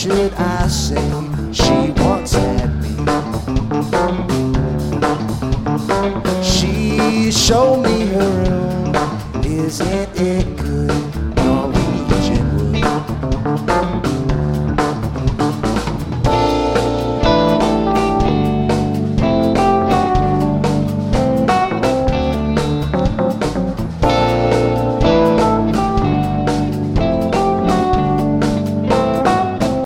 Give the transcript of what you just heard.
should I say? She once had me. She showed me her room. Isn't it good?